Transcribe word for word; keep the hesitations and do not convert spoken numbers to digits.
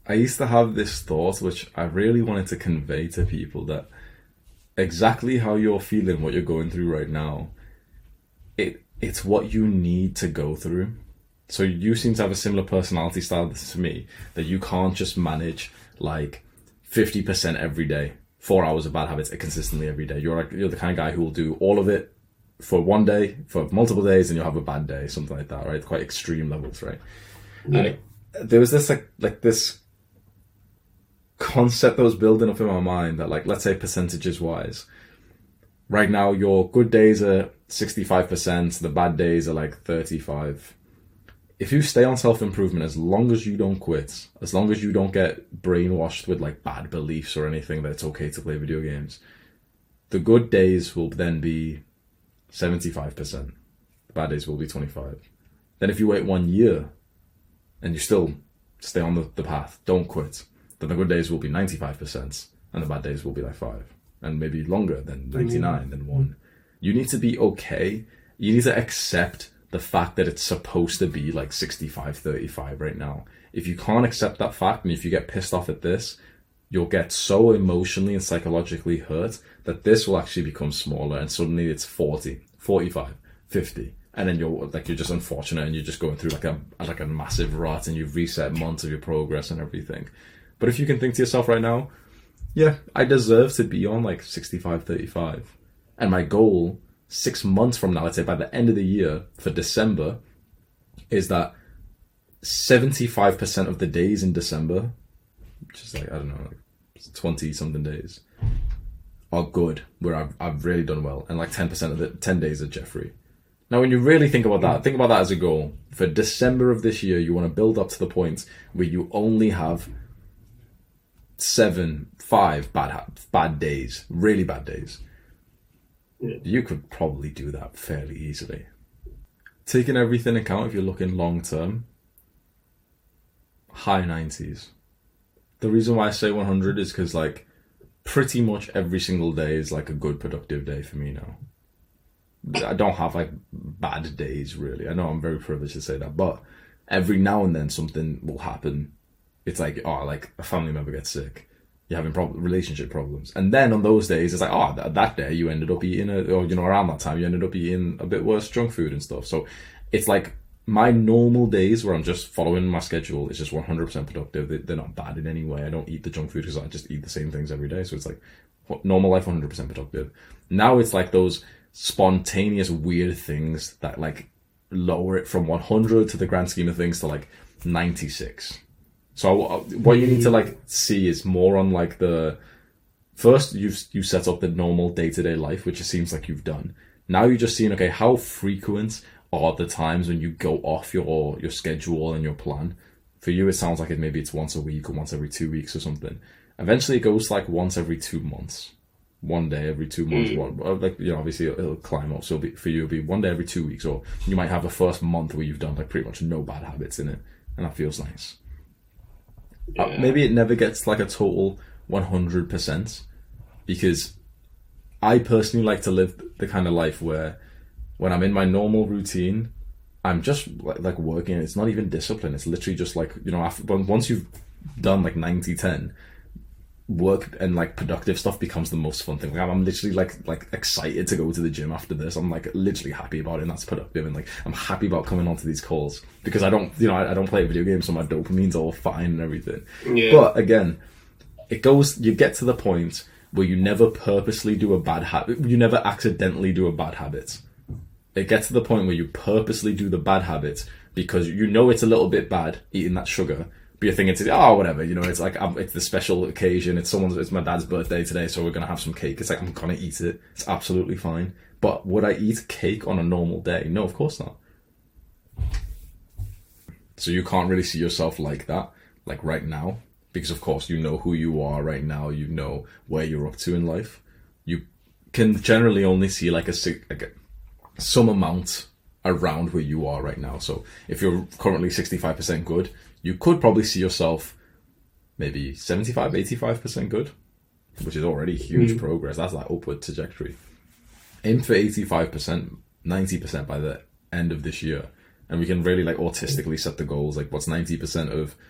I used to have this thought, which I really wanted to convey to people, that exactly how you're feeling, what you're going through right now, it it's what you need to go through. So you seem to have a similar personality style to me, that you can't just manage like fifty percent every day, four hours of bad habits consistently every day. You're like, you're the kind of guy who will do all of it for one day, for multiple days, and you'll have a bad day, something like that, right? Quite extreme levels, right? Yeah. And it, there was this like like this concept that was building up in my mind that, like, let's say percentages wise, right now your good days are sixty-five percent, the bad days are like thirty-five. If you stay on self-improvement, as long as you don't quit, as long as you don't get brainwashed with like bad beliefs or anything that it's okay to play video games, the good days will then be seventy-five percent. The bad days will be twenty-five. Then if you wait one year and you still stay on the, the path, don't quit, then the good days will be ninety-five percent and the bad days will be like five. And maybe longer than ninety-nine, then one. You need to be okay. You need to accept the fact that it's supposed to be like sixty-five thirty-five right now. If you can't accept that fact, and if you get pissed off at this, you'll get so emotionally and psychologically hurt that this will actually become smaller, and suddenly it's forty, forty-five, fifty. And then you're like, you're just unfortunate and you're just going through like a like a massive rut, and you've reset months of your progress and everything. But if you can think to yourself right now, yeah, I deserve to be on like sixty-five thirty-five. And my goal six months from now, let's say by the end of the year for December, is that seventy-five percent of the days in December, which is like, I don't know, like twenty something days, are good, where I've, I've really done well. And like ten percent of the ten days are Jeffrey. Now, when you really think about that, think about that as a goal. For December of this year, you want to build up to the point where you only have seven, five bad ha- bad days, really bad days. Yeah. You could probably do that fairly easily. Taking everything into account, if you're looking long term, high nineties. The reason why I say one hundred is because like pretty much every single day is like a good productive day for me now. I don't have like bad days really. I know I'm very privileged to say that, but every now and then something will happen. It's like, oh, like a family member gets sick, you're having prob- relationship problems, and then on those days it's like, oh, th- that day you ended up eating a, or you know, around that time you ended up eating a bit worse junk food and stuff. So it's like my normal days where I'm just following my schedule is just one hundred percent productive. They, they're not bad in any way. I don't eat the junk food because I just eat the same things every day. So it's like normal life, one hundred percent productive. Now it's like those spontaneous weird things that like lower it from one hundred to the grand scheme of things to like ninety-six. So what you need to like see is more on like the first you you set up the normal day-to-day life, which it seems like you've done. Now you're just seeing, okay, how frequent are the times when you go off your your schedule and your plan? For you, it sounds like it maybe it's once a week or once every two weeks or something. Eventually, it goes to like once every two months, one day every two months. Mm. One, like, you know, obviously it'll, it'll climb up. So it'll be, for you, it'll be one day every two weeks, or you might have a first month where you've done like pretty much no bad habits in it, and that feels nice. Yeah. Uh, maybe it never gets like a total one hundred percent, because I personally like to live the kind of life where when I'm in my normal routine, I'm just like, like working. It's not even discipline. It's literally just like, you know, after, once you've done like ninety ten, work and like productive stuff becomes the most fun thing. Like, I'm literally like like excited to go to the gym after this. I'm like literally happy about it, and that's productive. And like I'm happy about coming onto these calls because I don't, you know, I, I don't play video games, so my dopamine's all fine and everything. Yeah. But again, it goes. You get to the point where you never purposely do a bad habit. You never accidentally do a bad habit. It gets to the point where you purposely do the bad habit because you know it's a little bit bad eating that sugar. But you're thinking, oh, whatever, you know, it's like, um, it's the special occasion, it's someone's, it's my dad's birthday today, so we're going to have some cake. It's like, I'm going to eat it. It's absolutely fine. But would I eat cake on a normal day? No, of course not. So you can't really see yourself like that, like right now, because of course you know who you are right now, you know where you're up to in life. You can generally only see like a, like a some amount around where you are right now. So if you're currently sixty-five percent good, you could probably see yourself maybe seventy-five, eighty-five percent good, which is already huge mm. progress. That's like upward trajectory. Aim for eighty-five percent, ninety percent by the end of this year. And we can really like autistically set the goals. Like what's ninety percent of